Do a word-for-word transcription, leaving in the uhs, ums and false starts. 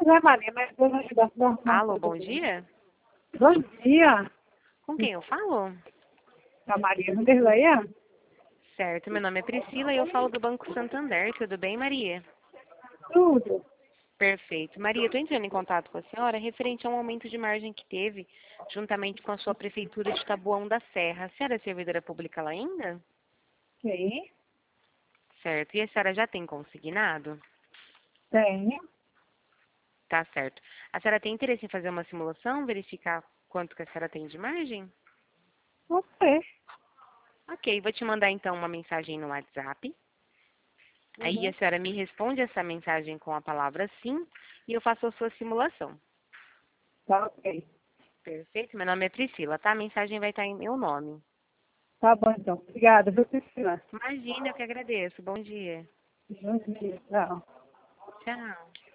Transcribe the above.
é Maria, mas eu vou ajudar a arrumar Alô, tudo bom bem. dia? Bom dia. Com quem eu falo? A Maria não teve aí? Certo, meu nome é Priscila e eu falo do Banco Santander. Tudo bem, Maria? Tudo. Perfeito. Maria, estou entrando em contato com a senhora referente a um aumento de margem que teve, juntamente com a sua prefeitura de Taboão da Serra. A senhora é servidora pública lá ainda? Sim, Certo. E a senhora já tem consignado? tenho. Tá certo. A senhora tem interesse em fazer uma simulação, verificar quanto que a senhora tem de margem? Você. Ok, vou te mandar então uma mensagem no WhatsApp. Aí a Uhum. senhora me responde essa mensagem com a palavra sim e eu faço a sua simulação. Tá ok. Perfeito? Meu nome é Priscila, tá? A mensagem vai estar em meu nome. Tá bom então. Obrigada, viu, Priscila? Imagina, eu que agradeço. Bom dia. Bom dia. Tchau. Tchau.